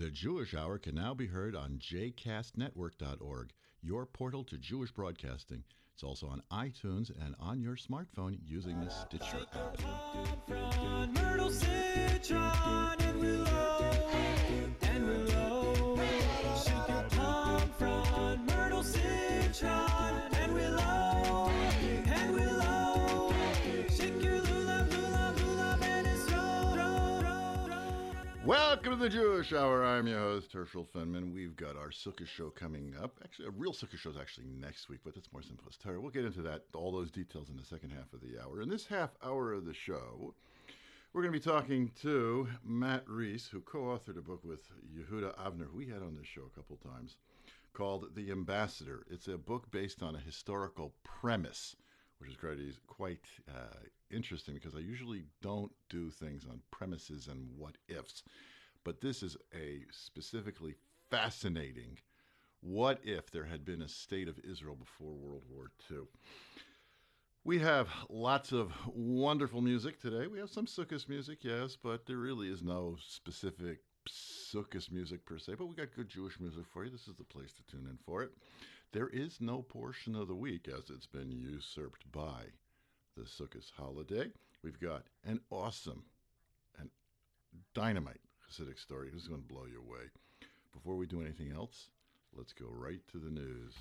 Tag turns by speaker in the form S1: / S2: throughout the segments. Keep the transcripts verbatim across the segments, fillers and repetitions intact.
S1: The Jewish Hour can now be heard on j cast network dot org, your portal to Jewish broadcasting. It's also on iTunes and on your smartphone using the Stitcher app.
S2: From Myrtle Citron and Willow, and Willow. Shake your palm from Myrtle Citron and Willow, and Willow. Shake your lulav, lulav, lulav, and it's roll, roll, roll, roll.
S1: Welcome to the Jewish Hour. I'm your host, Herschel Fenman. We've got our Sukkah show coming up. Actually, a real Sukkah show is actually next week, but it's more simplest. We'll get into that, all those details in the second half of the hour. In this half hour of the show, we're going to be talking to Matt Reese, who co-authored a book with Yehuda Avner, who we had on this show a couple times, called The Ambassador. It's a book based on a historical premise, which is quite, quite uh, interesting because I usually don't do things on premises and what-ifs. But this is a specifically fascinating what if there had been a state of Israel before World War Two. We have lots of wonderful music today. We have some Sukkot music, yes, but there really is no specific Sukkot music per se. But we got good Jewish music for you. This is the place to tune in for it. There is no portion of the week as it's been usurped by the Sukkot holiday. We've got an awesome and dynamite Hasidic story. This is going to blow you away. Before we do anything else, let's go right to the news.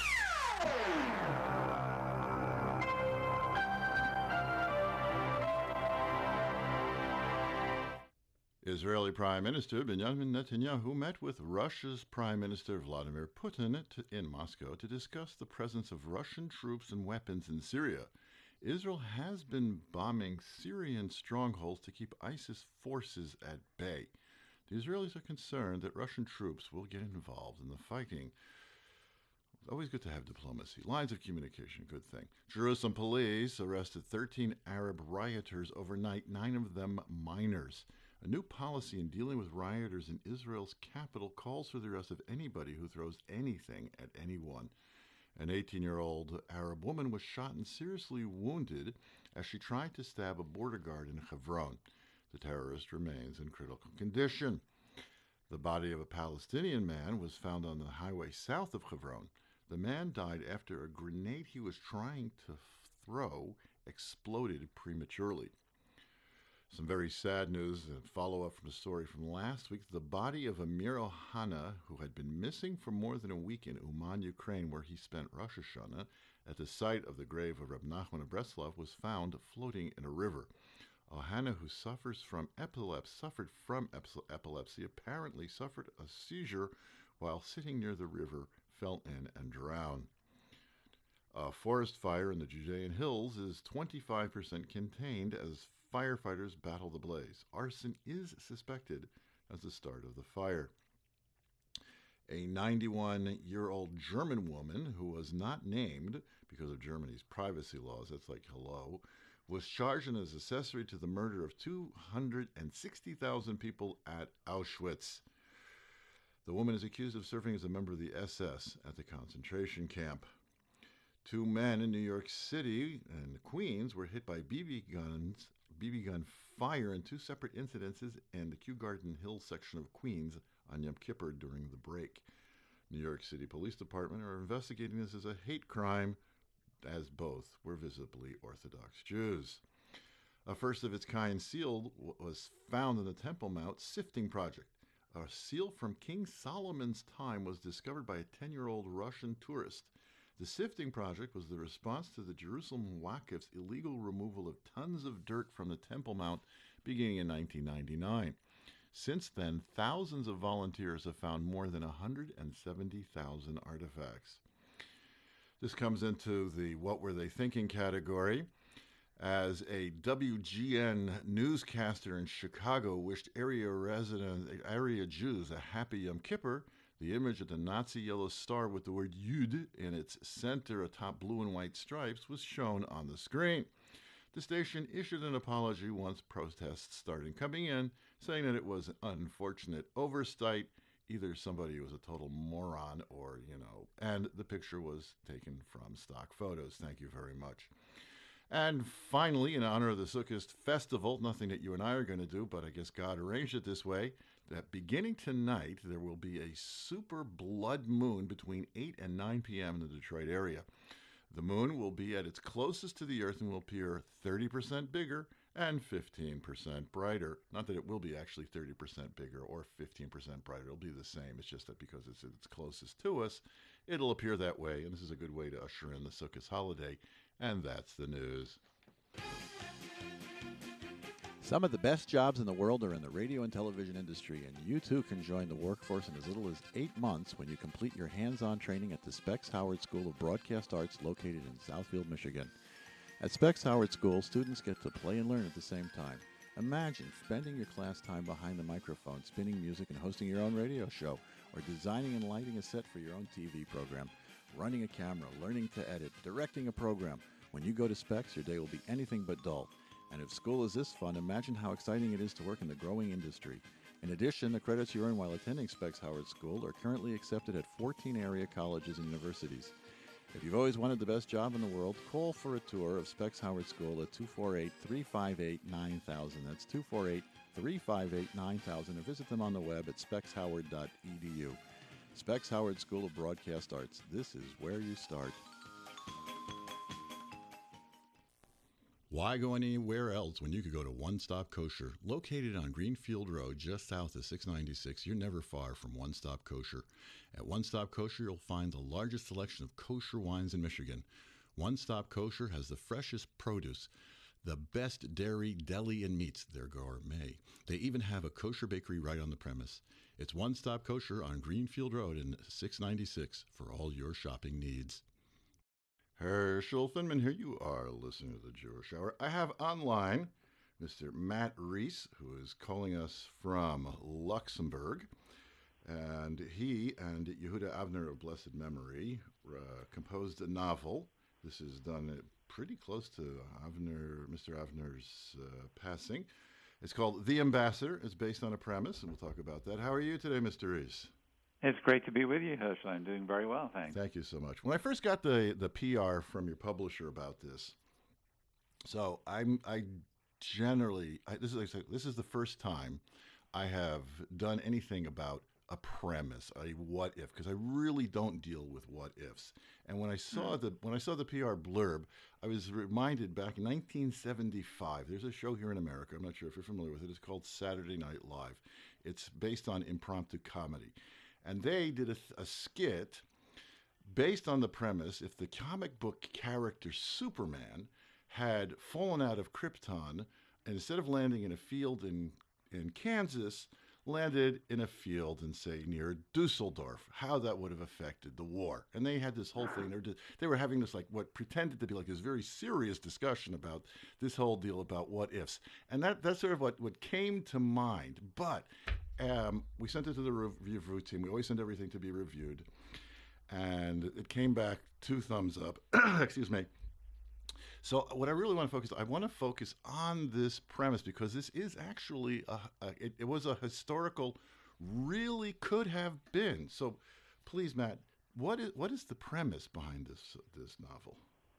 S1: Israeli Prime Minister Benjamin Netanyahu met with Russia's Prime Minister Vladimir Putin to, in Moscow to discuss the presence of Russian troops and weapons in Syria. Israel has been bombing Syrian strongholds to keep ISIS forces at bay. The Israelis are concerned that Russian troops will get involved in the fighting. It's always good to have diplomacy. Lines of communication, good thing. Jerusalem police arrested thirteen Arab rioters overnight, nine of them minors. A new policy in dealing with rioters in Israel's capital calls for the arrest of anybody who throws anything at anyone. An eighteen-year-old Arab woman was shot and seriously wounded as she tried to stab a border guard in Hebron. The terrorist remains in critical condition. The body of a Palestinian man was found on the highway south of Hebron. The man died after a grenade he was trying to throw exploded prematurely. Some very sad news and follow-up from a story from last week. The body of Amir Ohana, who had been missing for more than a week in Uman, Ukraine, where he spent Rosh Hashanah, at the site of the grave of Reb Nachman of Breslov, was found floating in a river. Ohana, who suffers from epilepsy, suffered from epilepsy, apparently suffered a seizure while sitting near the river, fell in and drowned. A forest fire in the Judean hills is twenty-five percent contained as firefighters battle the blaze. Arson is suspected as the start of the fire. A ninety-one-year-old German woman who was not named because of Germany's privacy laws, that's like hello, was charged as accessory to the murder of two hundred sixty thousand people at Auschwitz. The woman is accused of serving as a member of the S S at the concentration camp. Two men in New York City and Queens were hit by B B guns, B B gun fire in two separate incidences in the Kew Garden Hills section of Queens on Yom Kippur during the break. New York City Police Department are investigating this as a hate crime, as both were visibly Orthodox Jews. A first-of-its-kind seal was found in the Temple Mount Sifting Project. A seal from King Solomon's time was discovered by a ten-year-old Russian tourist. The Sifting Project was the response to the Jerusalem Waqf's illegal removal of tons of dirt from the Temple Mount beginning in nineteen ninety-nine. Since then, thousands of volunteers have found more than one hundred seventy thousand artifacts. This comes into the what were they thinking category, as a W G N newscaster in Chicago wished area resident, area Jews a happy Yom Kippur. The image of the Nazi yellow star with the word Yud in its center atop blue and white stripes was shown on the screen. The station issued an apology once protests started coming in, saying that it was an unfortunate oversight. Either somebody was a total moron or, you know, and the picture was taken from stock photos. Thank you very much. And finally, in honor of the Sukkot festival, nothing that you and I are going to do, but I guess God arranged it this way, that beginning tonight, there will be a super blood moon between eight and nine p.m. in the Detroit area. The moon will be at its closest to the Earth and will appear thirty percent bigger and fifteen percent brighter. Not that it will be actually thirty percent bigger or fifteen percent brighter. It'll be the same. It's just that because it's it's closest to us, it'll appear that way. And this is a good way to usher in the Sukkot holiday. And that's the news.
S3: Some of the best jobs in the world are in the radio and television industry, and you too can join the workforce in as little as eight months when you complete your hands-on training at the Specs Howard School of Broadcast Arts located in Southfield, Michigan. At Specs Howard School, students get to play and learn at the same time. Imagine spending your class time behind the microphone, spinning music and hosting your own radio show, or designing and lighting a set for your own T V program, running a camera, learning to edit, directing a program. When you go to Specs, your day will be anything but dull. And if school is this fun, imagine how exciting it is to work in the growing industry. In addition, the credits you earn while attending Specs Howard School are currently accepted at fourteen area colleges and universities. If you've always wanted the best job in the world, call for a tour of Specs Howard School at two four eight, three five eight, nine thousand. That's two four eight, three five eight, nine thousand, or visit them on the web at specs howard dot e d u. Specs Howard School of Broadcast Arts. This is where you start.
S1: Why go anywhere else when you could go to One Stop Kosher? Located on Greenfield Road, just south of six ninety-six, you're never far from One Stop Kosher. At One Stop Kosher, you'll find the largest selection of kosher wines in Michigan. One Stop Kosher has the freshest produce, the best dairy, deli, and meats. They're gourmet. They even have a kosher bakery right on the premise. It's One Stop Kosher on Greenfield Road in six ninety-six for all your shopping needs. Herschel Finman here. You are listening to the Jewish Hour. I have online Mister Matt Reese, who is calling us from Luxembourg. And he and Yehuda Avner of blessed memory uh, composed a novel. This is done pretty close to Avner, Mister Avner's uh, passing. It's called The Ambassador. It's based on a premise, and we'll talk about that. How are you today, Mister Reese?
S4: It's great to be with you, Herschel. I'm doing very well, thanks.
S1: Thank you so much. When I first got the, the P R from your publisher about this, so I'm I generally I, this is like, this is the first time I have done anything about a premise, a what if, because I really don't deal with what ifs. And when I saw mm. the when I saw the P R blurb, I was reminded back in nineteen seventy-five. There's a show here in America. I'm not sure if you're familiar with it. It's called Saturday Night Live. It's based on impromptu comedy. And they did a, a skit based on the premise, if the comic book character Superman had fallen out of Krypton, and instead of landing in a field in, in Kansas, landed in a field in, say, near Dusseldorf, how that would have affected the war. And they had this whole thing. They were, just, they were having this, like, what pretended to be like this very serious discussion about this whole deal about what ifs. And that that's sort of what, what came to mind. But Um, we sent it to the review team. We always send everything to be reviewed. And it came back two thumbs up. Excuse me. So what I really want to focus on, I want to focus on this premise because this is actually, a, a, it, it was a historical, really could have been. So please, Matt, what is what is the premise behind this this novel?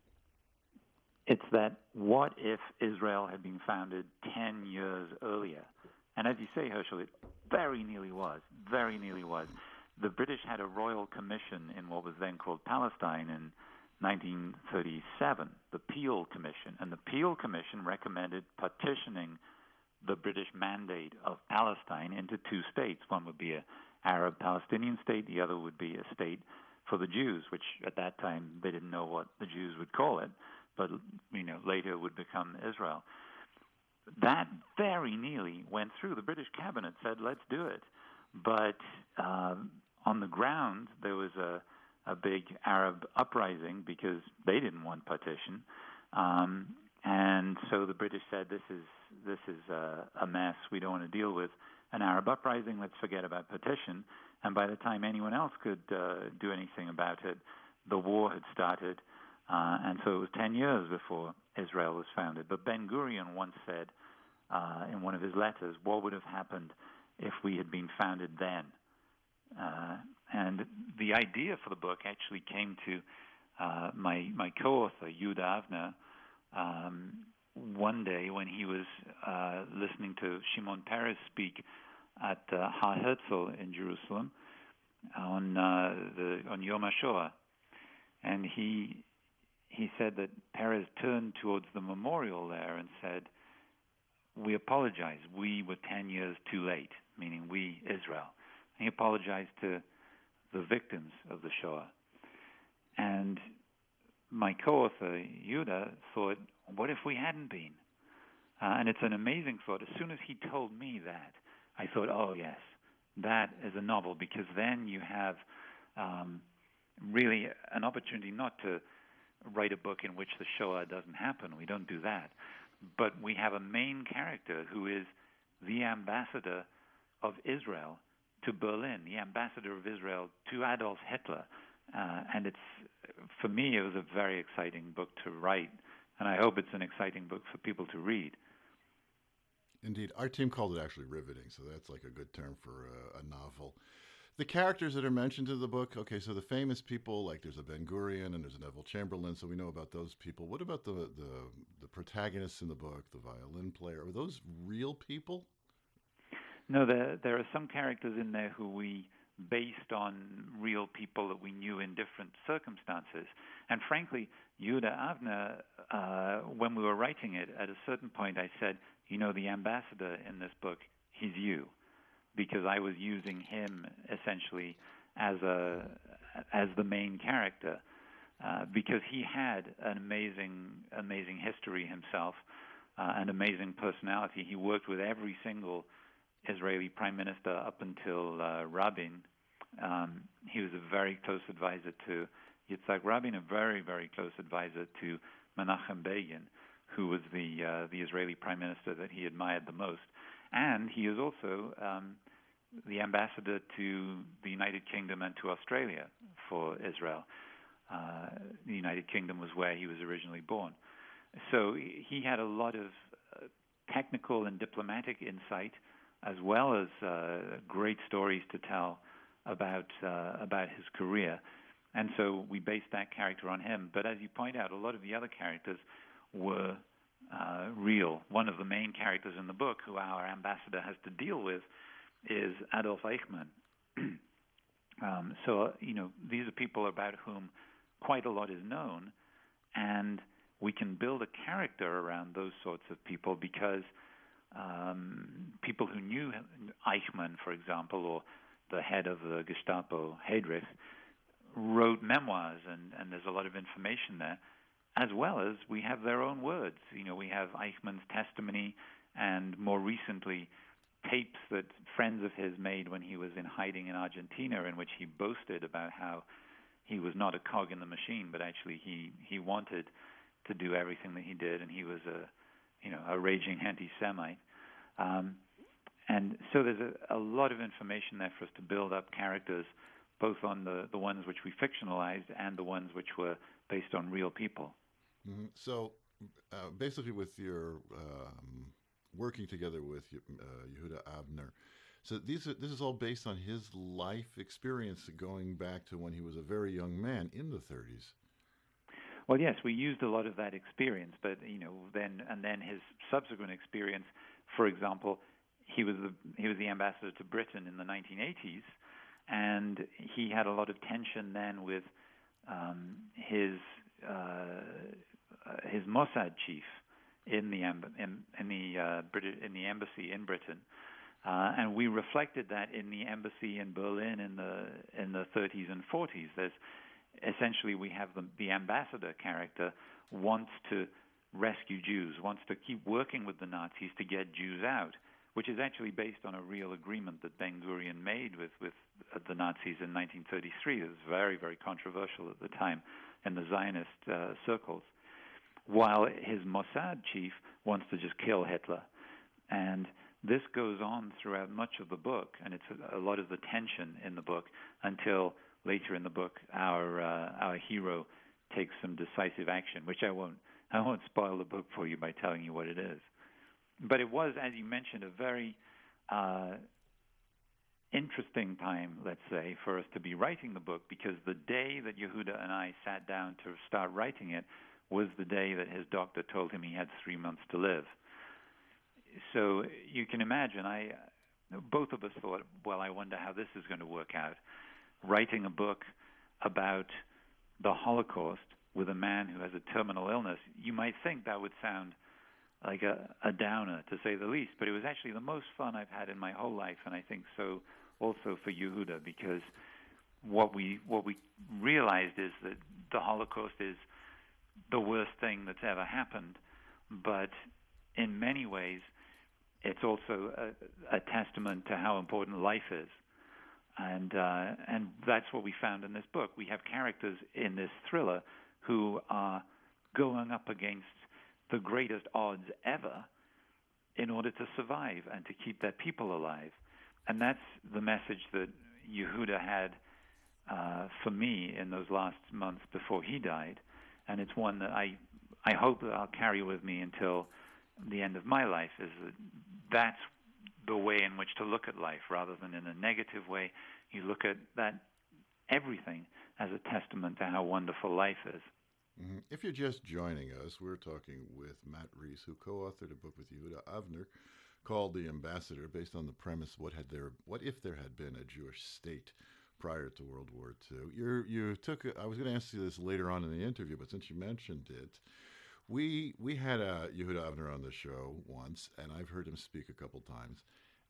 S4: It's that what if Israel had been founded ten years earlier? And as you say, Herschel, it very nearly was, very nearly was. The British had a royal commission in what was then called Palestine in nineteen thirty-seven, the Peel Commission. And the Peel Commission recommended partitioning the British mandate of Palestine into two states. One would be an Arab-Palestinian state, the other would be a state for the Jews, which at that time they didn't know what the Jews would call it, but you know later would become Israel. That very nearly went through. The British cabinet said, let's do it. But uh, on the ground, there was a, a big Arab uprising because they didn't want partition. Um, and so the British said, this is this is a, a mess. We don't want to deal with an Arab uprising. Let's forget about partition. And by the time anyone else could uh, do anything about it, the war had started. Uh, and so it was ten years before Israel was founded. But Ben-Gurion once said uh, in one of his letters, what would have happened if we had been founded then? Uh, and the idea for the book actually came to uh, my, my co-author, Yehuda Avner, um, one day when he was uh, listening to Shimon Peres speak at uh, Har Herzl in Jerusalem on uh, the on Yom HaShoah, and he he said that Peres turned towards the memorial there and said, "We apologize. We were ten years too late," meaning we, Israel. And he apologized to the victims of the Shoah. And my co-author, Yehuda, thought, what if we hadn't been? Uh, and it's an amazing thought. As soon as he told me that, I thought, oh, yes, that is a novel, because then you have um, really an opportunity not to write a book in which the Shoah doesn't happen. We don't do that. But we have a main character who is the ambassador of Israel to Berlin, the ambassador of Israel to Adolf Hitler. Uh, and it's, for me, it was a very exciting book to write, and I hope it's an exciting book for people to read.
S1: Indeed. Our team called it actually riveting, so that's like a good term for a, a novel. The characters that are mentioned in the book, okay, so the famous people, like there's a Ben Gurion and there's a Neville Chamberlain, so we know about those people. What about the, the, the protagonists in the book, the violin player? Are those real people?
S4: No, there, there are some characters in there who we based on real people that we knew in different circumstances. And frankly, Yehuda Avner, uh, when we were writing it, at a certain point I said, you know, the ambassador in this book, he's you, because I was using him essentially as a as the main character, uh, because he had an amazing, amazing history himself, uh, an amazing personality. He worked with every single Israeli prime minister up until uh, Rabin. Um, he was a very close advisor to Yitzhak Rabin, a very, very close advisor to Menachem Begin, who was the uh, the Israeli prime minister that he admired the most. And he is also um, the ambassador to the United Kingdom and to Australia for Israel. Uh, the United Kingdom was where he was originally born. So he had a lot of uh, technical and diplomatic insight, as well as uh, great stories to tell about uh, about his career. And so we based that character on him. But as you point out, a lot of the other characters were uh, real. One of the main characters in the book, who our ambassador has to deal with, is Adolf Eichmann. um, so, you know, these are people about whom quite a lot is known, and we can build a character around those sorts of people because um, people who knew Eichmann, for example, or the head of the Gestapo, Heydrich, wrote memoirs, and, and there's a lot of information there, as well as we have their own words. You know, we have Eichmann's testimony, and more recently, tapes that friends of his made when he was in hiding in Argentina, in which he boasted about how he was not a cog in the machine, but actually he, he wanted to do everything that he did, and he was a, you know, a raging anti-Semite. Um, and so there's a, a lot of information there for us to build up characters, both on the, the ones which we fictionalized and the ones which were based on real people.
S1: Mm-hmm. So uh, basically with your um, working together with uh, Yehuda Avner, so these are, this is all based on his life experience going back to when he was a very young man in the thirties.
S4: Well, yes, we used a lot of that experience, but you know, then and then his subsequent experience. For example, he was the he was the ambassador to Britain in the nineteen eighties, and he had a lot of tension then with um, his uh, his Mossad chief in the amb- in, in the uh, British in the embassy in Britain, uh, and we reflected that in the embassy in Berlin in the in the thirties and forties. There's essentially we have the, the ambassador character wants to rescue Jews, wants to keep working with the Nazis to get Jews out, which is actually based on a real agreement that Ben Gurion made with, with the Nazis in nineteen thirty-three. It was very, very controversial at the time in the Zionist uh, circles, while his Mossad chief wants to just kill Hitler. And this goes on throughout much of the book, and it's a, a lot of the tension in the book until later in the book our uh, our hero takes some decisive action, which I won't I won't spoil the book for you by telling you what it is. But it was, as you mentioned, a very uh, interesting time, let's say, for us to be writing the book, because the day that Yehuda and I sat down to start writing it was the day that his doctor told him he had three months to live. So you can imagine, I both of us thought, well, I wonder how this is going to work out. Writing a book about the Holocaust with a man who has a terminal illness, you might think that would sound like a, a downer, to say the least, but it was actually the most fun I've had in my whole life, and I think so also for Yehuda, because what we what we realized is that the Holocaust is the worst thing that's ever happened, but in many ways it's also a, a testament to how important life is. And uh, and that's what we found in this book. We have characters in this thriller who are going up against the greatest odds ever in order to survive and to keep their people alive. And that's the message that Yehuda had uh, for me in those last months before he died. And it's one that I, I hope that I'll carry with me until the end of my life, is that that's the way in which to look at life, rather than in a negative way. You look at that everything as a testament to how wonderful life is.
S1: Mm-hmm. If you're just joining us, we're talking with Matt Rees, who co-authored a book with Yehuda Avner called The Ambassador, based on the premise, what had there, what if there had been a Jewish state prior to World War Two? You you took. A, I was going to ask you this later on in the interview, but since you mentioned it, we we had a Yehuda Avner on the show once, and I've heard him speak a couple times,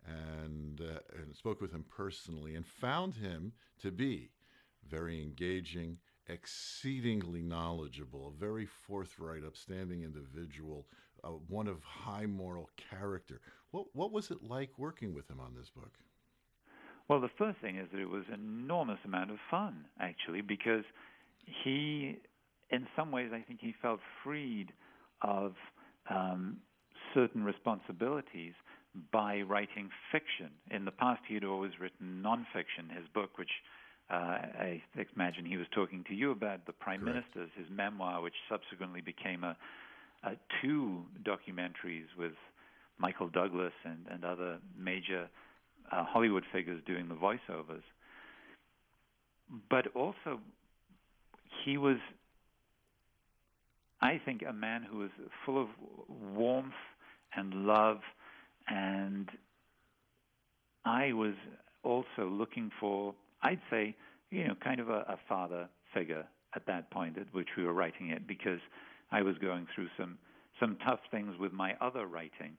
S1: and uh, and spoke with him personally, and found him to be very engaging, exceedingly knowledgeable, a very forthright, upstanding individual, uh, one of high moral character. What what was it like working with him on this book?
S4: Well, the first thing is that it was an enormous amount of fun, actually, because he, in some ways, I think he felt freed of um, certain responsibilities by writing fiction. In the past, he had always written nonfiction. His book, which Uh, I imagine he was talking to you about, The Prime
S1: Correct.
S4: Ministers, his memoir, which subsequently became a, a two documentaries with Michael Douglas and, and other major uh, Hollywood figures doing the voiceovers. But also, he was, I think, a man who was full of warmth and love, and I was also looking for, I'd say, you know, kind of a, a father figure at that point at which we were writing it, because I was going through some, some tough things with my other writing.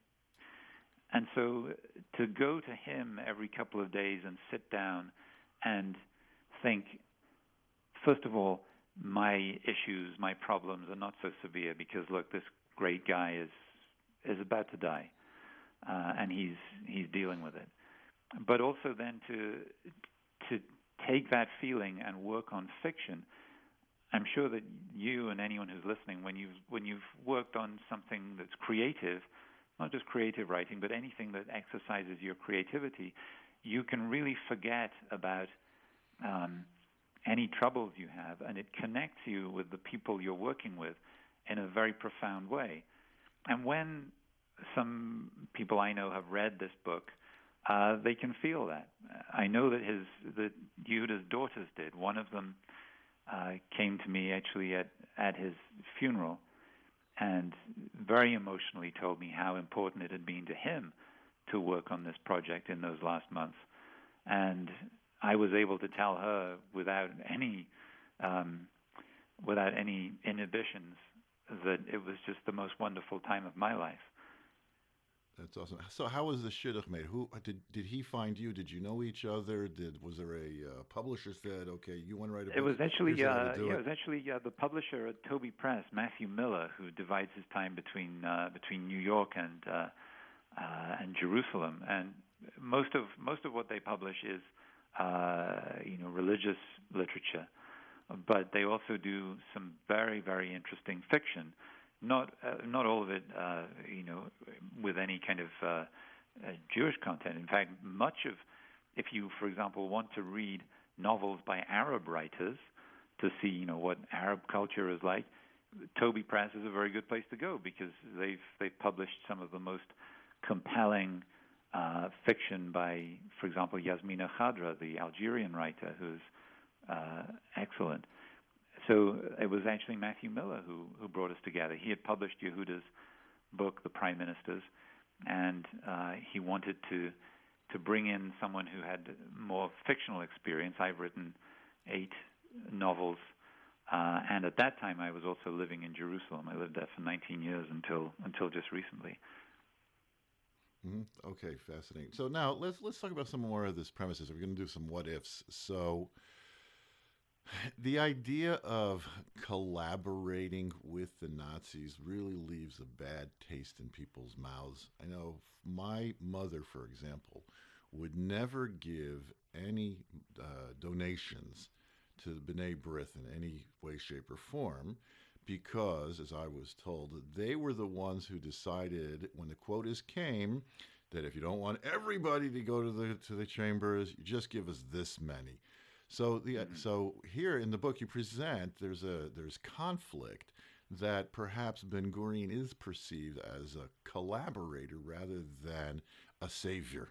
S4: And so to go to him every couple of days and sit down and think, first of all, my issues, my problems are not so severe, because, look, this great guy is is about to die, uh, and he's he's dealing with it. But also then to to take that feeling and work on fiction. I'm sure that you and anyone who's listening, when you've when you've worked on something that's creative, not just creative writing, but anything that exercises your creativity, you can really forget about um, any troubles you have, and it connects you with the people you're working with in a very profound way. And when some people I know have read this book, Uh, they can feel that. I know that his that Yehuda's daughters did. One of them uh, came to me actually at, at his funeral, and very emotionally told me how important it had been to him to work on this project in those last months. And I was able to tell her without any um, without any inhibitions that it was just the most wonderful time of my life.
S1: That's awesome. So, how was the shidduch made? Who did did he find you? Did you know each other? Did was there a uh, publisher said, okay, you want to write a book?
S4: It was actually
S1: Here's how
S4: uh,
S1: to do
S4: yeah,
S1: it.
S4: it was actually uh, the publisher at Toby Press, Matthew Miller, who divides his time between uh, between New York and uh, uh, and Jerusalem. And most of most of what they publish is uh, you know religious literature, but they also do some very very interesting fiction. Not uh, not all of it, uh, you know, with any kind of uh, uh, Jewish content. In fact, much of, if you, for example, want to read novels by Arab writers to see, you know, what Arab culture is like, Toby Press is a very good place to go, because they've they've published some of the most compelling uh, fiction by, for example, Yasmina Khadra, the Algerian writer, who's uh, excellent. So it was actually Matthew Miller who, who brought us together. He had published Yehuda's book, The Prime Ministers, and uh, he wanted to to bring in someone who had more fictional experience. I've written eight novels, uh, and at that time I was also living in Jerusalem. I lived there for nineteen years until until just recently.
S1: Mm-hmm. Okay, fascinating. So now let's let's talk about some more of this premises. We're going to do some what ifs. So the idea of collaborating with the Nazis really leaves a bad taste in people's mouths. I know my mother, for example, would never give any uh, donations to the B'nai B'rith in any way, shape, or form, because, as I was told, they were the ones who decided when the quotas came that if you don't want everybody to go to the to the chambers, you just give us this many. So the mm-hmm. so here in the book you present there's a there's conflict that perhaps Ben Gurion is perceived as a collaborator rather than a savior.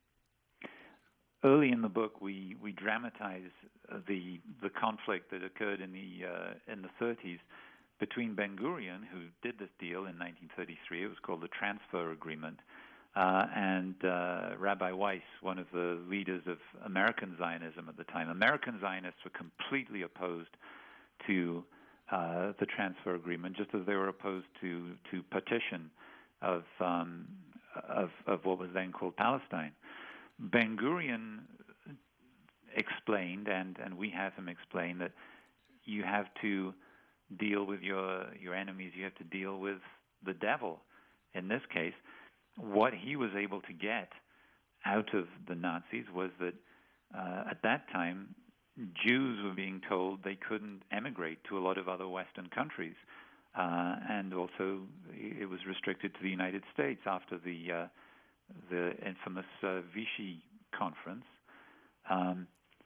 S4: Early in the book, we we dramatize the the conflict that occurred in the uh, in the thirties between Ben Gurion, who did this deal in nineteen thirty-three. It was called the Transfer Agreement, uh, and uh, Rabbi Weiss, one of the leaders of American Zionism at the time. American Zionists were completely opposed to uh, the Transfer Agreement, just as they were opposed to to partition of um, of of what was then called Palestine. Ben Gurion explained, and, and we have him explain, that you have to deal with your your enemies. You have to deal with the devil. In this case, what he was able to get out of the Nazis was that uh, at that time, Jews were being told they couldn't emigrate to a lot of other Western countries, uh, and also it was restricted to the United States after the uh, the infamous uh, Vichy conference. Um,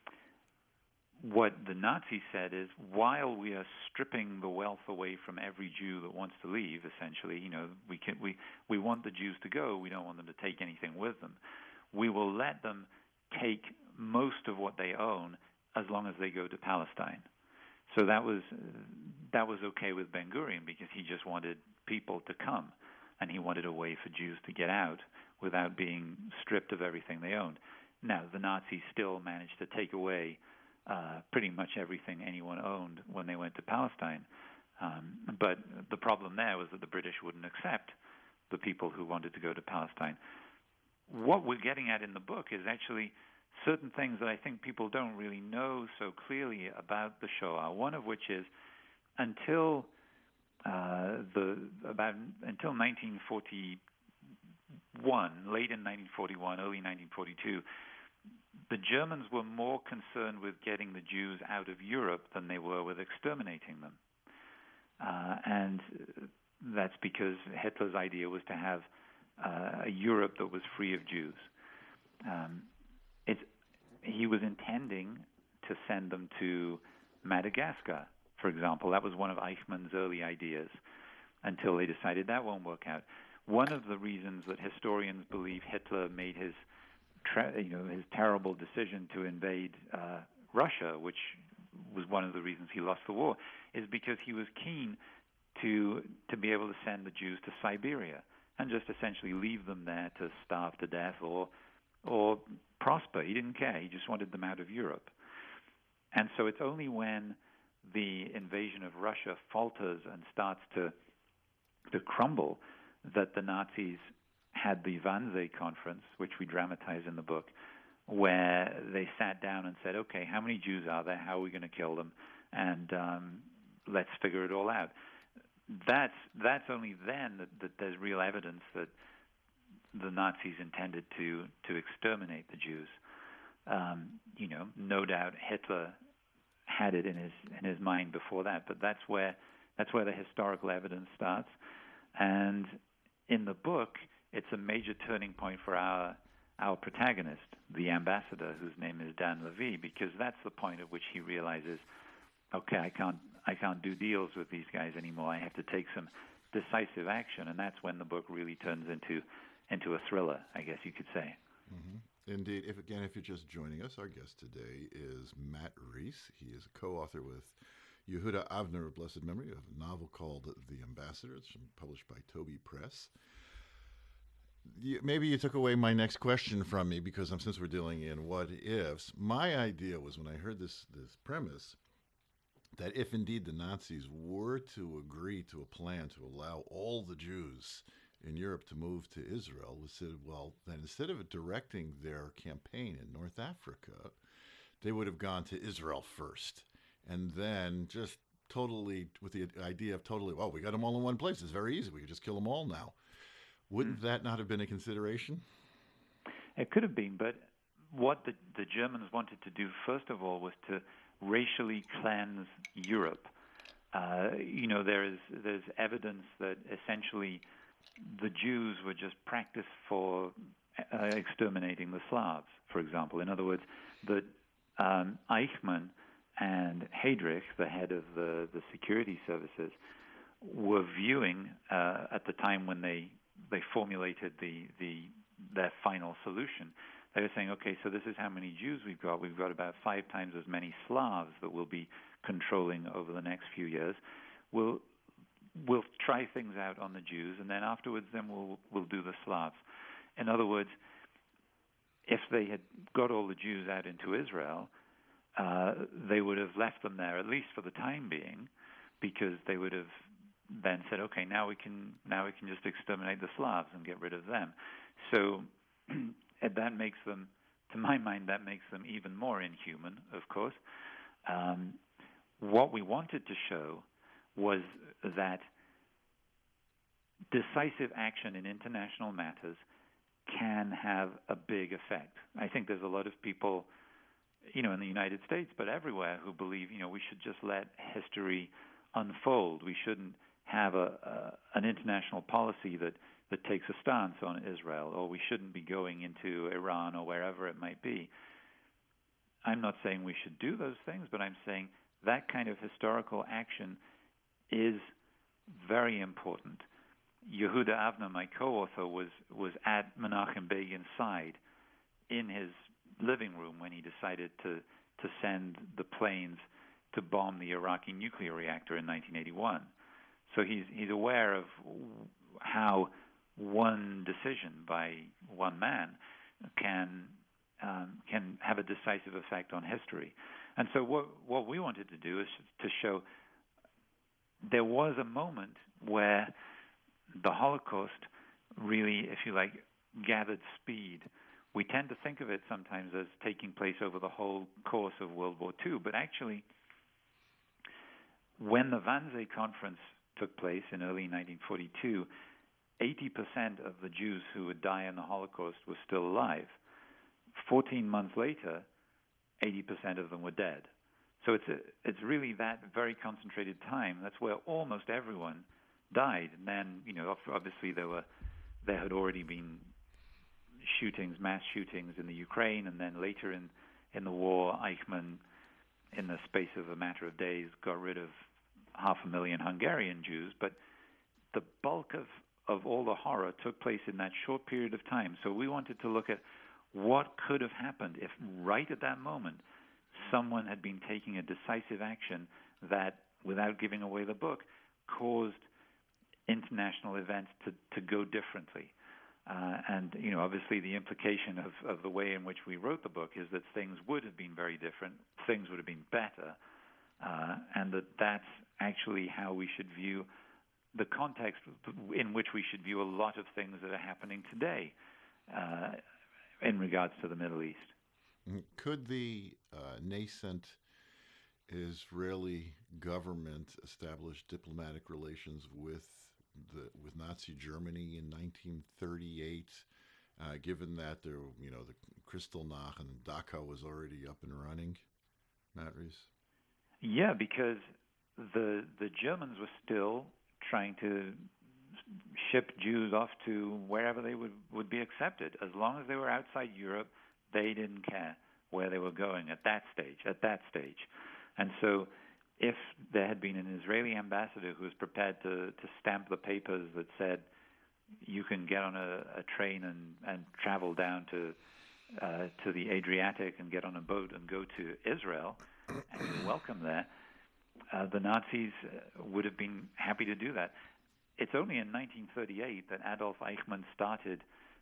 S4: what the Nazis said is, while we are stripping the wealth away from every Jew that wants to leave, essentially, you know, we can, we we want the Jews to go. We don't want them to take anything with them. We will let them take most of what they own as long as they go to Palestine. So that was that was okay with Ben Gurion because he just wanted people to come, and he wanted a way for Jews to get out without being stripped of everything they owned. Now, the Nazis still managed to take away uh, pretty much everything anyone owned when they went to Palestine. Um, but the problem there was that the British wouldn't accept the people who wanted to go to Palestine. What we're getting at in the book is actually certain things that I think people don't really know so clearly about the Shoah, one of which is until uh, the about until nineteen forty-one, late in nineteen forty-one, early nineteen forty-two, the Germans were more concerned with getting the Jews out of Europe than they were with exterminating them. Uh, and that's because Hitler's idea was to have uh, a Europe that was free of Jews. Um, it's, he was intending to send them to Madagascar, for example. That was one of Eichmann's early ideas, until they decided that won't work out. One of the reasons that historians believe Hitler made his, you know, his terrible decision to invade uh, Russia, which was one of the reasons he lost the war, is because he was keen to to be able to send the Jews to Siberia and just essentially leave them there to starve to death or or prosper. He didn't care. He just wanted them out of Europe. And so it's only when the invasion of Russia falters and starts to to crumble that the Nazis had the Wannsee Conference, which we dramatize in the book, where they sat down and said, okay, how many Jews are there? How are we going to kill them? And um, let's figure it all out. That's that's only then that, that there's real evidence that the Nazis intended to to exterminate the Jews. Um, you know, no doubt Hitler had it in his in his mind before that, but that's where that's where the historical evidence starts. And in the book, it's a major turning point for our our protagonist, the ambassador, whose name is Dan Levy, because that's the point at which he realizes, okay, I can't I can't do deals with these guys anymore. I have to take some decisive action, and that's when the book really turns into into a thriller, I guess you could say.
S1: Mm-hmm. Indeed. If again, if you're just joining us, our guest today is Matt Reese. He is a co-author with Yehuda Avner of blessed memory of a novel called The Ambassador. It's published by Toby Press. you, maybe you took away my next question from me because um, since we're dealing in what ifs, my idea was when I heard this this premise that if indeed the Nazis were to agree to a plan to allow all the Jews in Europe to move to Israel, we said, well, then instead of directing their campaign in North Africa, they would have gone to Israel first, and then just totally with the idea of totally, well, we got them all in one place. It's very easy. We could just kill them all now. Wouldn't mm. that not have been a consideration?
S4: It could have been, but what the, the Germans wanted to do, first of all, was to racially cleanse Europe. Uh, you know, there is there's evidence that essentially the Jews were just practiced for uh, exterminating the Slavs, for example. In other words, that um, Eichmann and Heydrich, the head of the, the security services, were viewing uh, at the time when they they formulated the, the their final solution. They were saying, okay, so this is how many Jews we've got. We've got about five times as many Slavs that we'll be controlling over the next few years. We'll we'll try things out on the Jews, and then afterwards, then we'll we'll do the Slavs. In other words, if they had got all the Jews out into Israel, uh, they would have left them there at least for the time being, because they would have then said, okay, now we can now we can just exterminate the Slavs and get rid of them. So that makes them, to my mind, that makes them even more inhuman, of course. Um, what we wanted to show was that decisive action in international matters can have a big effect. I think there's a lot of people, you know, in the United States, but everywhere, who believe, you know, we should just let history unfold. We shouldn't have a, a an international policy that, that takes a stance on Israel, or we shouldn't be going into Iran or wherever it might be. I'm not saying we should do those things, but I'm saying that kind of historical action is very important. Yehuda Avner, my co-author, was, was at Menachem Begin's side in his living room when he decided to, to send the planes to bomb the Iraqi nuclear reactor in nineteen eighty-one. So he's he's aware of how one decision by one man can um, can have a decisive effect on history. And so what what we wanted to do is to show there was a moment where the Holocaust really, if you like, gathered speed. We tend to think of it sometimes as taking place over the whole course of World War Two, but actually, when the Wannsee Conference took place in early nineteen forty-two, eighty percent of the Jews who would die in the Holocaust were still alive. fourteen months later, eighty percent of them were dead. So it's a, it's really that very concentrated time. That's where almost everyone died. And then, you know, obviously there were there had already been shootings, mass shootings in the Ukraine, and then later in, in the war, Eichmann, in the space of a matter of days, got rid of half a million Hungarian Jews. But the bulk of, of all the horror took place in that short period of time. So we wanted to look at what could have happened if right at that moment someone had been taking a decisive action that, without giving away the book, caused international events to, to go differently. Uh, and, you know, obviously the implication of, of the way in which we wrote the book is that things would have been very different, things would have been better, uh, and that that's actually how we should view the context in which we should view a lot of things that are happening today uh, in regards to the Middle East.
S1: Could the uh, nascent Israeli government establish diplomatic relations with the with Nazi Germany in nineteen thirty-eight, uh, given that there, you know, the Kristallnacht and Dachau was already up and running? Matt Rees?
S4: Yeah, because the the Germans were still trying to ship Jews off to wherever they would, would be accepted. As long as they were outside Europe, they didn't care where they were going at that stage, at that stage. And so if there had been an Israeli ambassador who was prepared to, to stamp the papers that said you can get on a, a train and, and travel down to uh, to the Adriatic and get on a boat and go to Israel and you're welcome there, uh, the Nazis would have been happy to do that. It's only in nineteen thirty-eight that Adolf Eichmann started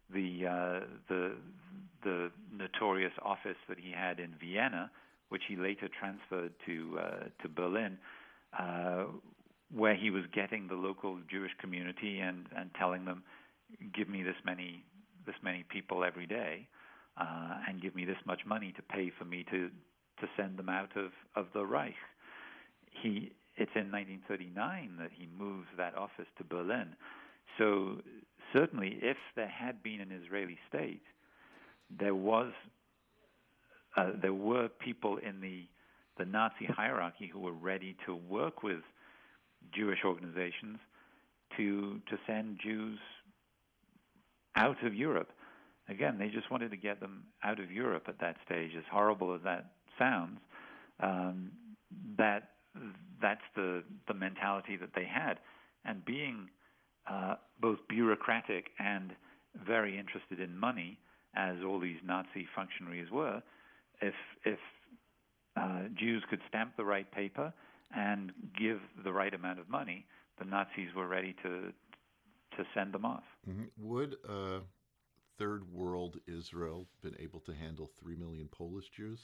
S4: the uh, the the notorious office that he had in Vienna, which he later transferred to uh, to Berlin, uh, where he was getting the local Jewish community and, and telling them, give me this many this many people every day, uh, and give me this much money to pay for me to, to send them out of, of the Reich. He it's in nineteen thirty-nine that he moves that office to Berlin. So certainly, if there had been an Israeli state, there was uh, there were people in the the Nazi hierarchy who were ready to work with Jewish organizations to to send Jews out of Europe. Again, they just wanted to get them out of Europe at that stage. As horrible as that sounds, um, that that's the the mentality that they had. And being uh, both bureaucratic and very interested in money, as all these Nazi functionaries were, if if uh, Jews could stamp the right paper and give the right amount of money, the Nazis were ready to to send them off.
S1: Mm-hmm. Would uh, Third World Israel been able to handle three million Polish Jews?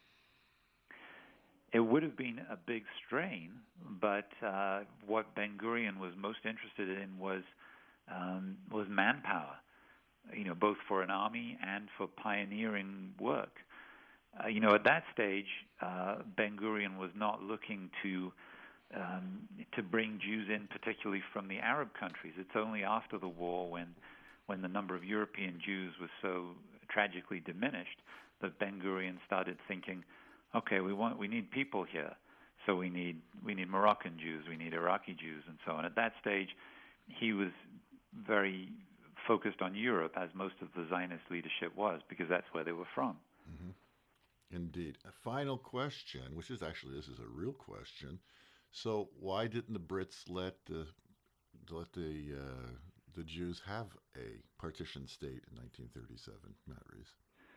S4: It would have been a big strain, but uh, what Ben Gurion was most interested in was um, was manpower, you know, both for an army and for pioneering work. Uh, you know, at that stage, uh, Ben Gurion was not looking to um, to bring Jews in, particularly from the Arab countries. It's only after the war, when when the number of European Jews was so tragically diminished, that Ben Gurion started thinking, okay, we want we need people here, so we need we need Moroccan Jews, we need Iraqi Jews, and so on. At that stage, he was very focused on Europe, as most of the Zionist leadership was, because that's where they were from.
S1: Mm-hmm. Indeed. A final question, which is actually this is a real question. So why didn't the Brits let the let the uh, the Jews have a partition state in nineteen thirty-seven, Matt Rees?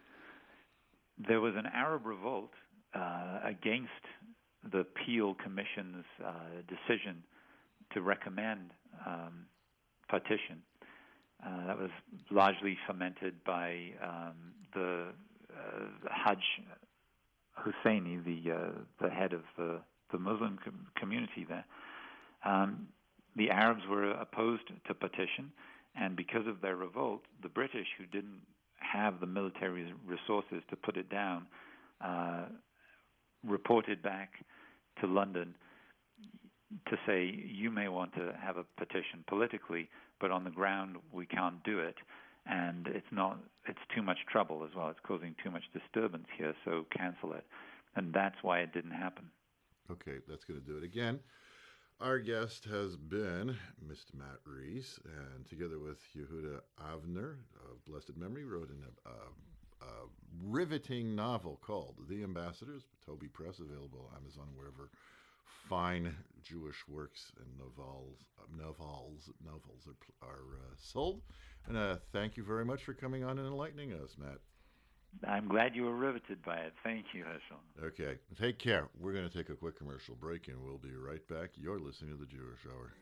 S4: There was an Arab revolt uh, against the Peel Commission's uh, decision to recommend um, partition. Uh, that was largely fomented by um, the uh, Hajj Husseini, the uh, the head of the, the Muslim com- community there. Um, the Arabs were opposed to partition, and because of their revolt, the British, who didn't have the military resources to put it down, uh, reported back to London to say, you may want to have a partition politically, but on the ground we can't do it, and it's not it's too much trouble as well. It's causing too much disturbance here, so cancel it. And that's why it didn't happen.
S1: Okay, that's going to do it again. Our guest has been Mister Matt Rees, and together with Yehuda Avner of blessed memory, wrote an, uh, a riveting novel called The Ambassadors, Toby Press, available on Amazon, wherever fine Jewish works and novels uh, novels novels are, are uh, sold. And uh, thank you very much for coming on and enlightening us, Matt.
S4: I'm glad you were riveted by it. Thank you, Herschel.
S1: Okay, take care. We're going to take a quick commercial break, and we'll be right back. You're listening to The Jewish Hour.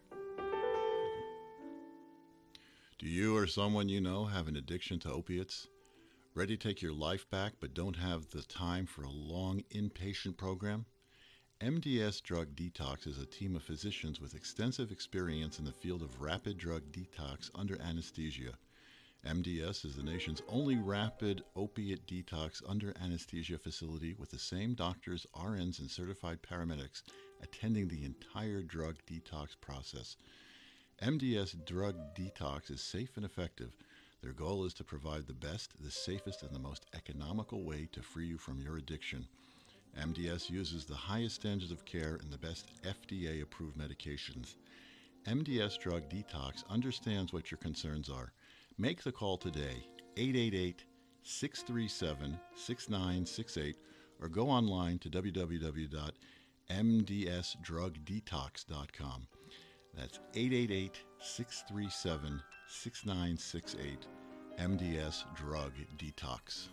S1: Do you or someone you know have an addiction to opiates? Ready to take your life back but don't have the time for a long inpatient program? M D S Drug Detox is a team of physicians with extensive experience in the field of rapid drug detox under anesthesia. M D S is the nation's only rapid opiate detox under anesthesia facility with the same doctors, R Ns, and certified paramedics attending the entire drug detox process. M D S Drug Detox is safe and effective. Their goal is to provide the best, the safest, and the most economical way to free you from your addiction. M D S uses the highest standards of care and the best F D A-approved medications. M D S Drug Detox understands what your concerns are. Make the call today, eight eight eight, six three seven, six nine six eight, or go online to w w w dot m d s drug detox dot com. That's eight eight eight, six three seven, six nine six eight, M D S Drug Detox.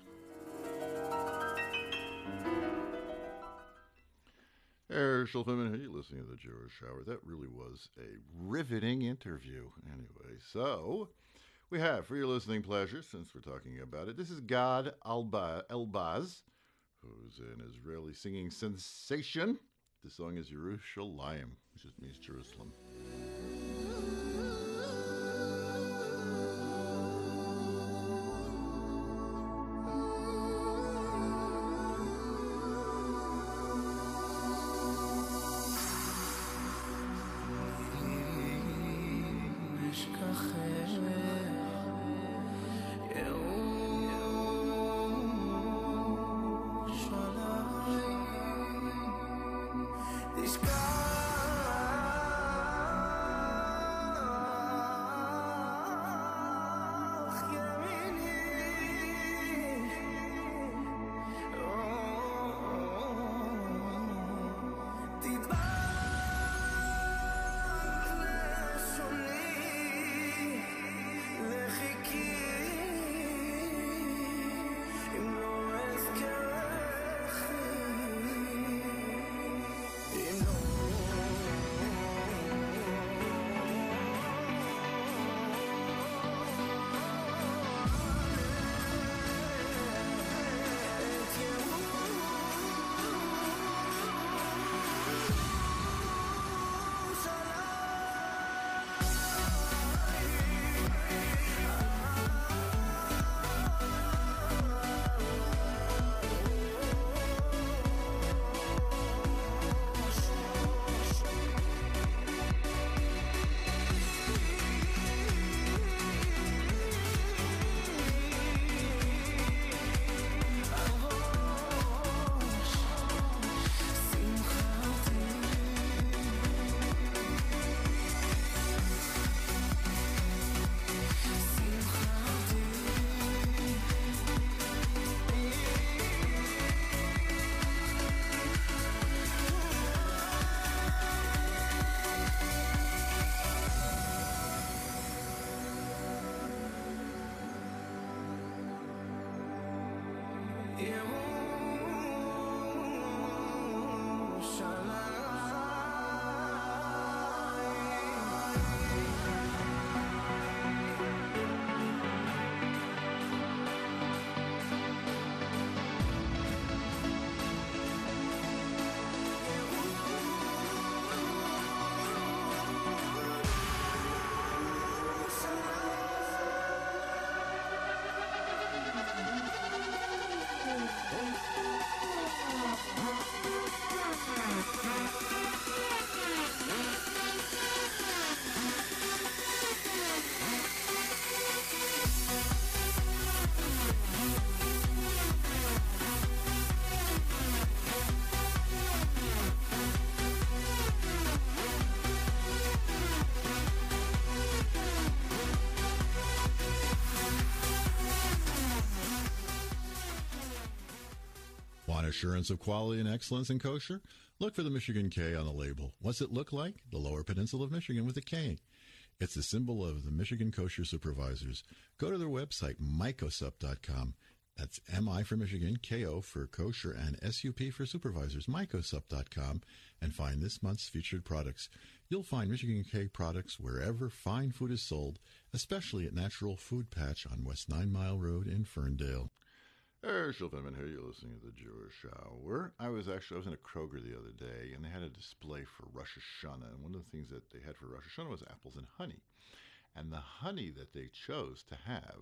S1: Herschel Finman, hey, listening to The Jewish Hour. That really was a riveting interview. Anyway, so We have, for your listening pleasure, since we're talking about it, this is Gad Alba, Elbaz, who's an Israeli singing sensation. The song is Yerushalayim, which just means Jerusalem. Want assurance of quality and excellence in kosher? Look for the Michigan K on the label. What's it look like? The Lower Peninsula of Michigan with a K. It's the symbol of the Michigan Kosher Supervisors. Go to their website, mikosup dot com. That's M I for Michigan, K O for kosher, and S U P for supervisors, mikosup dot com, and find this month's featured products. You'll find Michigan K products wherever fine food is sold, especially at Natural Food Patch on West Nine Mile Road in Ferndale. Herschel Finman here. You're listening to the Jewish Hour. I was actually I was in a Kroger the other day, and they had a display for Rosh Hashanah. And one of the things that they had for Rosh Hashanah was apples and honey. And the honey that they chose to have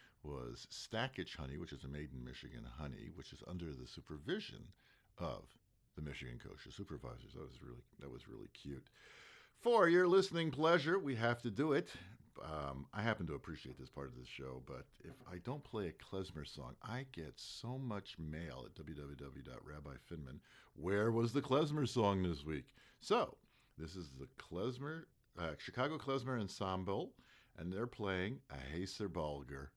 S1: was Stackage honey, which is a made in Michigan honey, which is under the supervision of the Michigan Kosher Supervisors. That was really that was really cute. For your listening pleasure, we have to do it. Um, I happen to appreciate this part of the show, but if I don't play a klezmer song, I get so much mail at w w w dot rabbi finman. Where was the klezmer song this week? So, this is the klezmer, uh, Chicago Klezmer Ensemble, and they're playing a Haser Balger.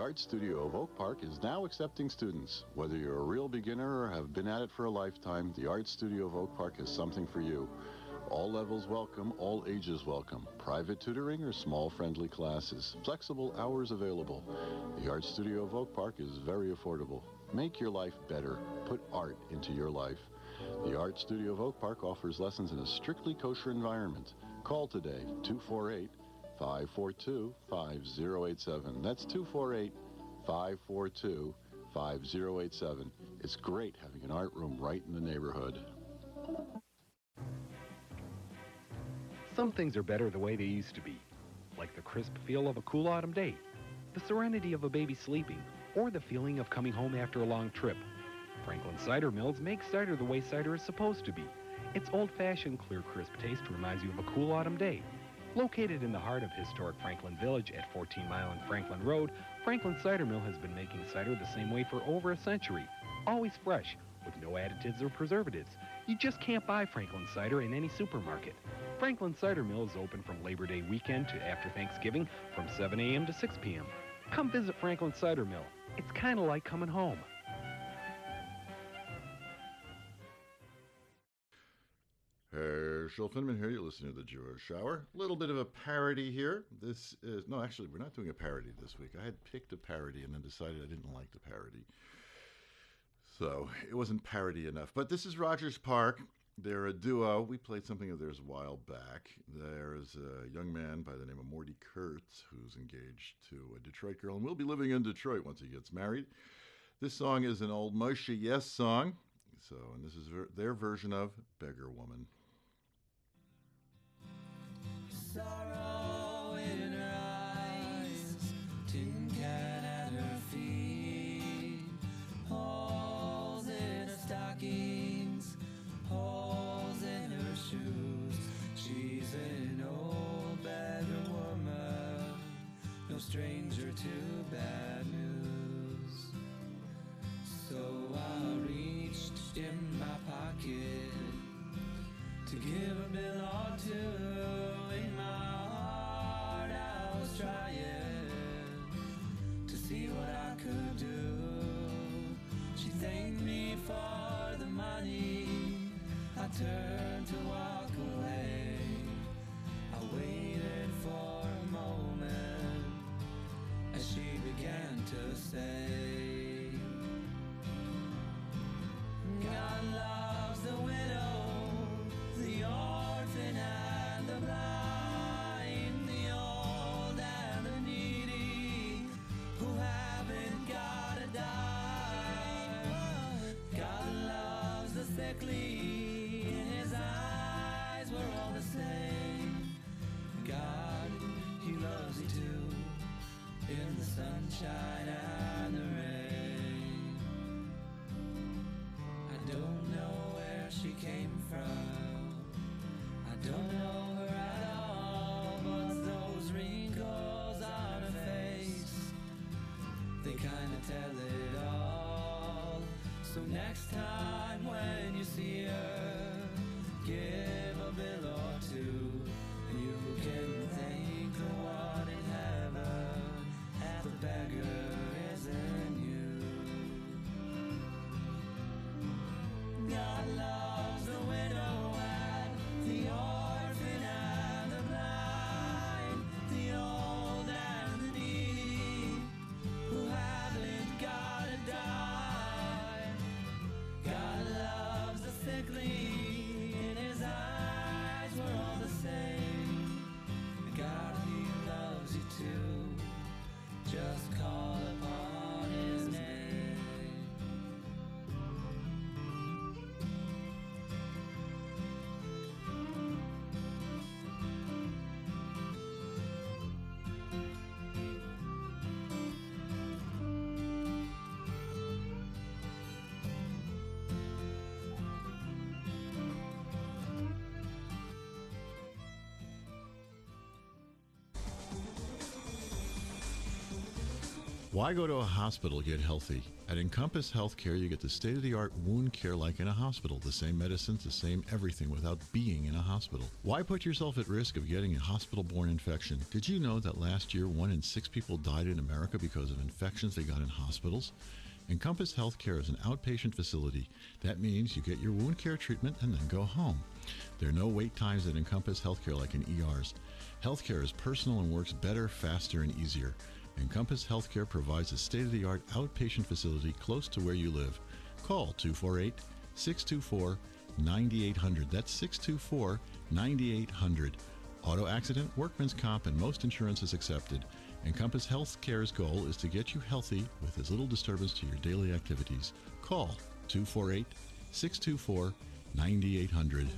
S3: Art Studio of Oak Park is now accepting students. Whether you're a real beginner or have been at it for a lifetime, the Art Studio of Oak Park has something for you. All levels welcome, all ages welcome. Private tutoring or small friendly classes. Flexible hours available. The Art Studio of Oak Park is very affordable. Make your life better. Put art into your life. The Art Studio of Oak Park offers lessons in a strictly kosher environment. Call today, two four eight, five four two, five zero eight seven. That's two four eight, five four two, five zero eight seven. It's great having an art room right in the neighborhood.
S5: Some things are better the way they used to be, like the crisp feel of a cool autumn day, the serenity of a baby sleeping, or the feeling of coming home after a long trip. Franklin Cider Mills makes cider the way cider is supposed to be. Its old-fashioned, clear, crisp taste reminds you of a cool autumn day. Located in the heart of historic Franklin Village at fourteen Mile and Franklin Road, Franklin Cider Mill has been making cider the same way for over a century, always fresh, with no additives or preservatives. You just can't buy Franklin Cider in any supermarket. Franklin Cider Mill is open from Labor Day weekend to after Thanksgiving from seven a m to six p m Come visit Franklin Cider Mill. It's kind of like coming home.
S1: Herschel Finman here. You're listening to the Jewish Hour. A little bit of a parody here. This is, no, actually, we're not doing a parody this week. I had picked a parody and then decided I didn't like the parody. So it wasn't parody enough. But this is Rogers Park. They're a duo. We played something of theirs a while back. There's a young man by the name of Morty Kurtz who's engaged to a Detroit girl and will be living in Detroit once he gets married. This song is an old Moshe Yes song. So, and this is ver- their version of Beggar Woman.
S2: Sorrow in her eyes, tin can at her feet, holes in her stockings, holes in her shoes. She's an old beggar woman, no stranger to bad news. So I reached in my pocket to give a bill or two. In my heart I was trying to see what I could do. She thanked me for the money. I turned to walk away. I waited for a moment as she began to say, God loves the widow, the orphan and the blind, the old and the needy, who haven't got a dime. God loves the sickly, in his eyes we're all the same. God, he loves you too, in the sunshine and the rain. I don't know where she came from, I don't know her at all, but those wrinkles on her face, they kinda tell it all. So next time when you see her, give a bill or two, you can thank the one in heaven, the beggar isn't you. God loves the widow and the orphan and the blind, the old and the needy, who haven't got a dime. God loves the sickly, in his eyes
S3: Why go to a hospital to get healthy? At Encompass Healthcare, you get the state-of-the-art wound care like in a hospital. The same medicines, the same everything without being in a hospital. Why put yourself at risk of getting a hospital-borne infection? Did you know that last year, one in six people died in America because of infections they got in hospitals? Encompass Healthcare is an outpatient facility. That means you get your wound care treatment and then go home. There are no wait times at Encompass Healthcare like in E Rs. Healthcare is personal and works better, faster, and easier. Encompass Healthcare provides a state-of-the-art outpatient facility close to where you live. Call two four eight, six two four, nine eight zero zero. That's six two four, nine eight zero zero. Auto accident, workman's comp, and most insurance is accepted. Encompass Healthcare's goal is to get you healthy with as little disturbance to your daily activities. Call two four eight, six two four, nine eight zero zero.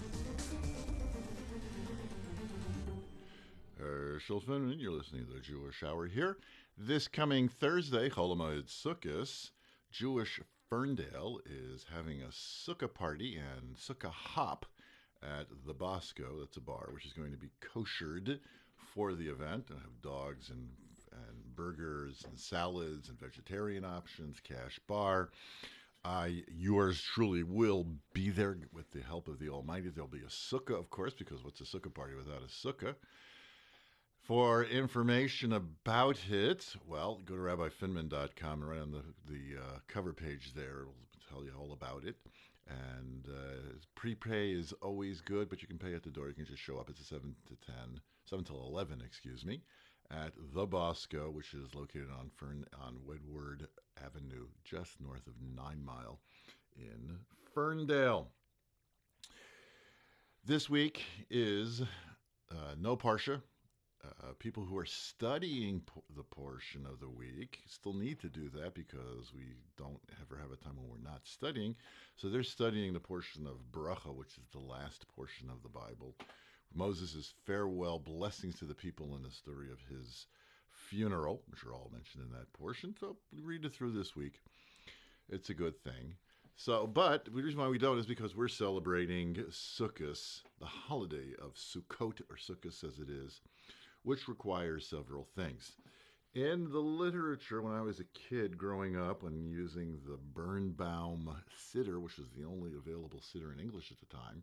S1: Herschel Finman, you're listening to the Jewish Hour here. This coming Thursday, Chol Hamoed Sukkos, Jewish Ferndale is having a sukkah party and sukkah hop at the Bosco. That's a bar which is going to be koshered for the event. They'll have dogs and and burgers and salads and vegetarian options, cash bar. Uh, yours truly will be there with the help of the Almighty. There'll be a sukkah, of course, because what's a sukkah party without a sukkah? For information about it, well, go to rabbi finman dot com and right on the, the uh, cover page there, it'll tell you all about it. And uh, prepay is always good, but you can pay at the door. You can just show up. It's a seven to ten, seven till eleven, excuse me, at the Bosco, which is located on Fern on Wedward Avenue, just north of Nine Mile in Ferndale. This week is uh, no Parsha. Uh, people who are studying po- the portion of the week still need to do that because we don't ever have a time when we're not studying. So they're studying the portion of Bracha, which is the last portion of the Bible. Moses' farewell blessings to the people in the story of his funeral, which are all mentioned in that portion. So read it through this week. It's a good thing. So, but the reason why we don't is because we're celebrating Sukkot, the holiday of Sukkot, or Sukkot as it is, which requires several things. In the literature, when I was a kid growing up and using the Birnbaum Siddur, which was the only available Siddur in English at the time,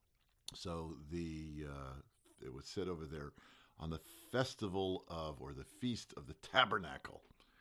S1: so the uh, it was said over there on the festival of, or the feast of the tabernacle.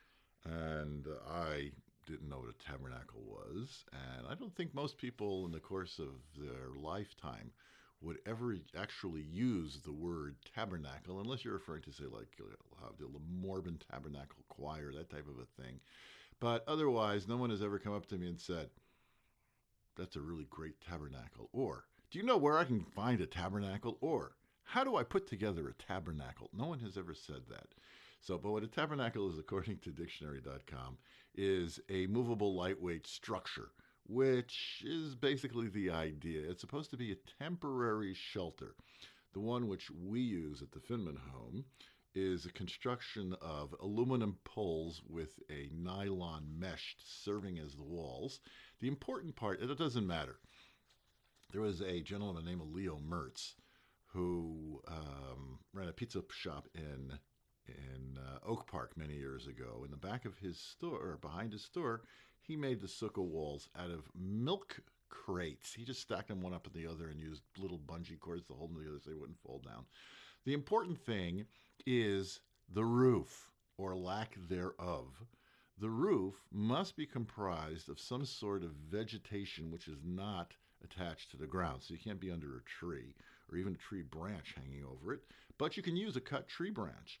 S1: And uh, I didn't know what a tabernacle was, and I don't think most people in the course of their lifetime would ever actually use the word tabernacle, unless you're referring to, say, like uh, the Mormon Tabernacle Choir, that type of a thing. But otherwise, no one has ever come up to me and said, that's a really great tabernacle. Or, do you know where I can find a tabernacle? Or, how do I put together a tabernacle? No one has ever said that. So, but what a tabernacle is, according to dictionary dot com, is a movable, lightweight structure, which is basically the idea. It's supposed to be a temporary shelter. The one which we use at the Finman home is a construction of aluminum poles with a nylon mesh serving as the walls. The important part, it doesn't matter. There was a gentleman named Leo Mertz who um, ran a pizza shop in in uh, Oak Park many years ago. In the back of his store, or behind his store, he made the sukkah walls out of milk crates. He just stacked them one up at the other and used little bungee cords to hold them together so they wouldn't fall down. The important thing is the roof, or lack thereof. The roof must be comprised of some sort of vegetation which is not attached to the ground. So you can't be under a tree or even a tree branch hanging over it, but you can use a cut tree branch.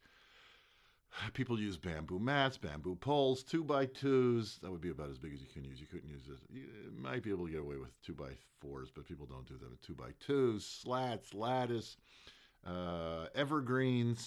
S1: People use bamboo mats, bamboo poles, two by twos. That would be about as big as you can use. You couldn't use it. You might be able to get away with two by fours, but people don't do them. Two by twos, slats, lattice, uh, evergreens,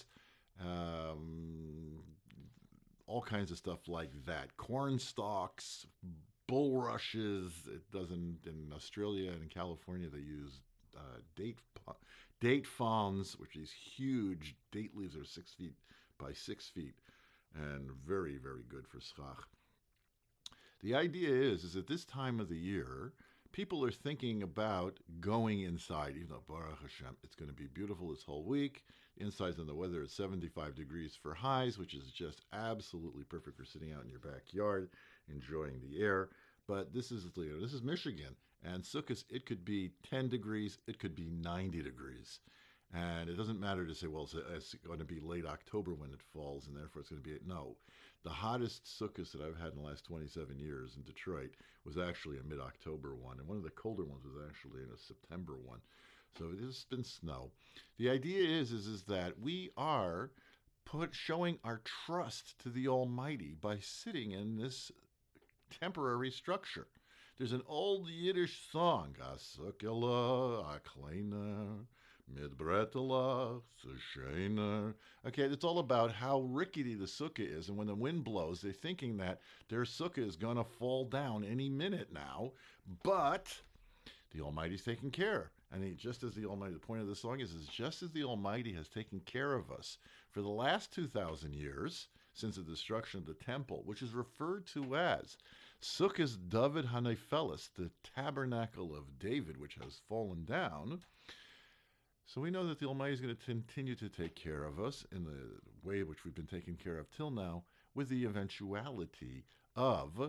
S1: um, all kinds of stuff like that. Corn stalks, bulrushes. It doesn't in Australia and in California. They use uh, date date palms, which are these huge date leaves are six feet by six feet, and very, very good for schach. The idea is, is at this time of the year, people are thinking about going inside, even though Baruch Hashem, it's going to be beautiful this whole week. Inside's in the weather is seventy-five degrees for highs, which is just absolutely perfect for sitting out in your backyard, enjoying the air. But this is, you know, this is Michigan, and Sukkot, it could be ten degrees, it could be ninety degrees. And it doesn't matter to say, well, it's, it's going to be late October when it falls, and therefore it's going to be, no. The hottest Sukkot that I've had in the last twenty-seven years in Detroit was actually a mid-October one, and one of the colder ones was actually in a September one. So it has been snow. The idea is, is, is that we are put showing our trust to the Almighty by sitting in this temporary structure. There's an old Yiddish song, Asukela, Akleina, Midbretela, Sushener. Okay, it's all about how rickety the sukkah is, and when the wind blows, they're thinking that their sukkah is going to fall down any minute now, but the Almighty's taking care. And he, just as the Almighty, the point of the song is, is just as the Almighty has taken care of us for the last two thousand years, since the destruction of the temple, which is referred to as Sukkos David Hanefeles, the tabernacle of David, which has fallen down. So we know that the Almighty is going to continue to take care of us in the way which we've been taken care of till now, with the eventuality of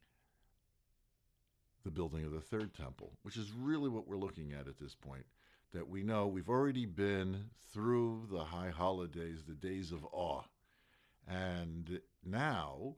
S1: the building of the third temple, which is really what we're looking at at this point. That we know we've already been through the high holidays, the days of awe. And now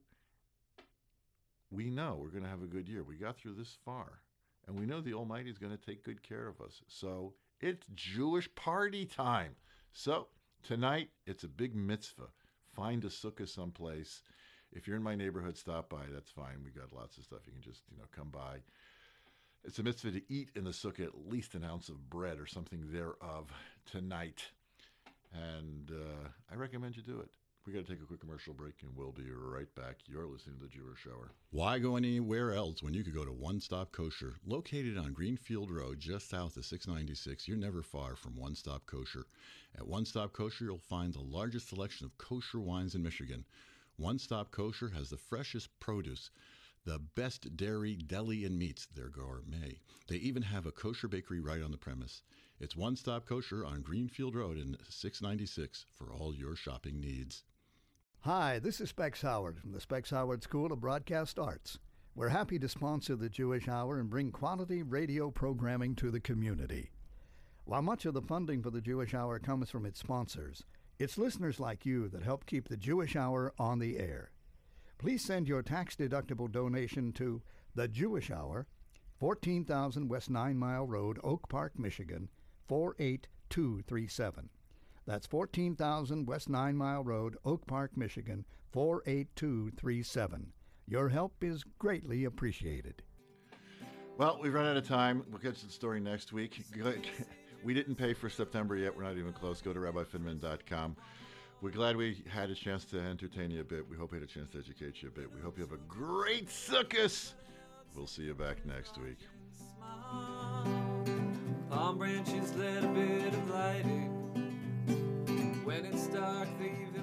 S1: we know we're going to have a good year. We got through this far. And we know the Almighty is going to take good care of us. So it's Jewish party time. So tonight, it's a big mitzvah. Find a sukkah someplace. If you're in my neighborhood, stop by. That's fine. We got lots of stuff. You can just, you know, come by. It's a mitzvah to eat in the sukkah at least an ounce of bread or something thereof tonight. And uh, I recommend you do it. We got to take a quick commercial break, and we'll be right back. You're listening to The Jewish Hour.
S3: Why go anywhere else when you could go to One Stop Kosher? Located on Greenfield Road, just south of six ninety-six, you're never far from One Stop Kosher. At One Stop Kosher, you'll find the largest selection of kosher wines in Michigan. One Stop Kosher has the freshest produce, the best dairy, deli, and meats. They're gourmet. They even have a kosher bakery right on the premise. It's One Stop Kosher on Greenfield Road in six ninety-six for all your shopping needs.
S6: Hi, this is Specs Howard from the Specs Howard School of Broadcast Arts. We're happy to sponsor the Jewish Hour and bring quality radio programming to the community. While much of the funding for the Jewish Hour comes from its sponsors, it's listeners like you that help keep the Jewish Hour on the air. Please send your tax-deductible donation to The Jewish Hour, fourteen thousand West Nine Mile Road, Oak Park, Michigan, four eight two three seven. That's fourteen thousand West Nine Mile Road, Oak Park, Michigan, four eight two three seven. Your help is greatly appreciated.
S1: Well, we've run out of time. We'll get to the story next week. We didn't pay for September yet. We're not even close. Go to rabbi finman dot com. We're glad we had a chance to entertain you a bit. We hope we had a chance to educate you a bit. We hope you have a great Sukkot. We'll see you back next week.
S2: Palm branches let a bit of light in. When it's dark, the